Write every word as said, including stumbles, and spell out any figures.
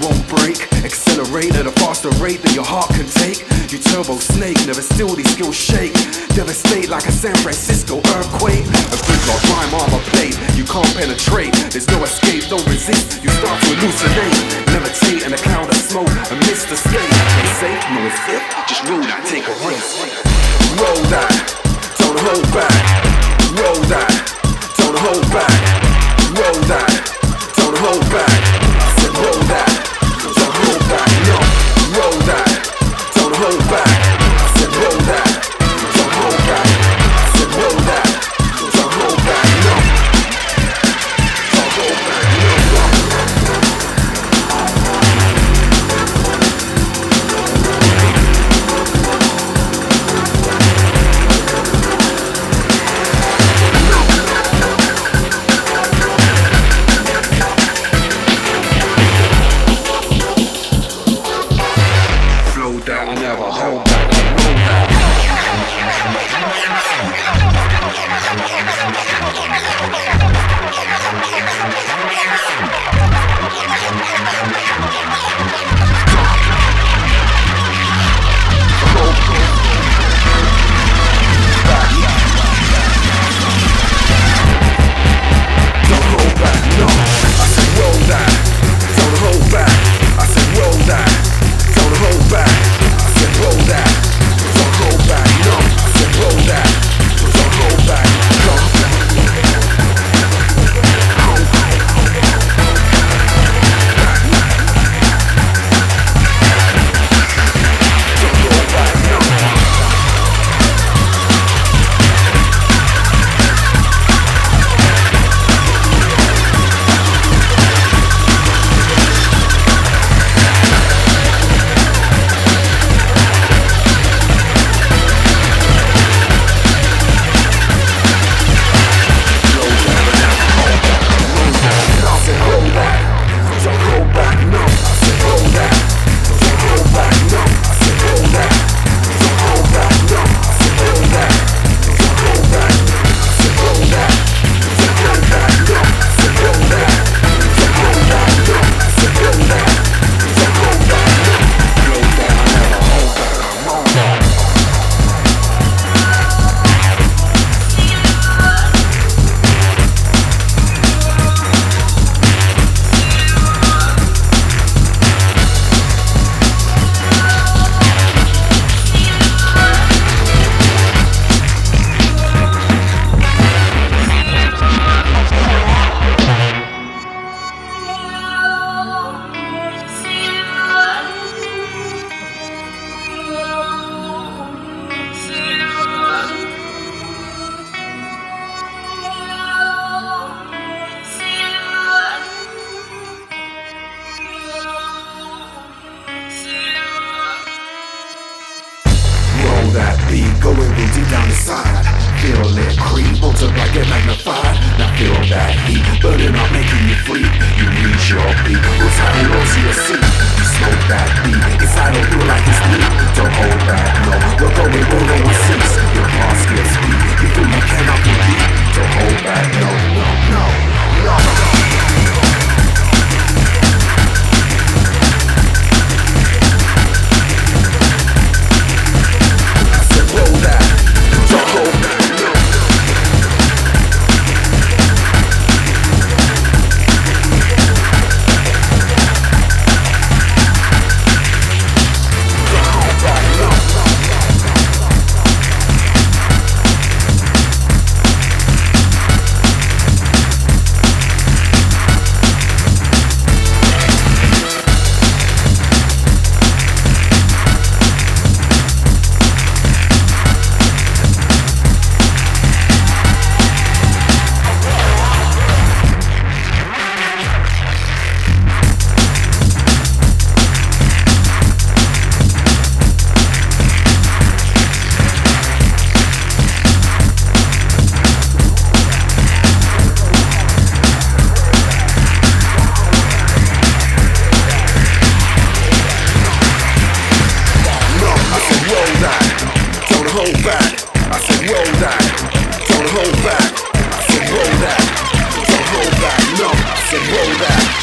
won't break. Accelerate at a faster rate than your heart can take. You turbo snake, never still these skills shake. Devastate like a San Francisco earthquake. A good like rhyme armor plate, you can't penetrate. There's no escape, don't resist, you start to hallucinate. Levitate in a cloud of smoke, a mist of state. They say, no it's if, just roll that, take a race. Roll that, don't hold back. Roll that, don't hold back. Roll that, don't hold back. I said roll that, don't hold back. No, roll that, don't hold back. I said roll that, don't hold back. I said roll that, don't hold back. No, don't hold back. No, no. I never hold back. Don't hold back, no. I said roll that. Don't hold back. I said roll that. Don't hold back. I said roll that. Don't hold back, no. I said roll that. Don't hold back, no. That beat going real deep down inside. Feel it creep, multiply, get magnified. Now feel that heat burning up, making you free. You reach your peak, we'll tie it onto your seat. You smoke that beat, inside of you like it's deep. Don't hold back, no, we're going, we're going cease. Your heart skips beat, you feel you cannot compete. Don't hold back, no, no, no, no, no. hold back. I said roll that. Don't hold back. I said roll that. Don't hold back. No, I said roll that.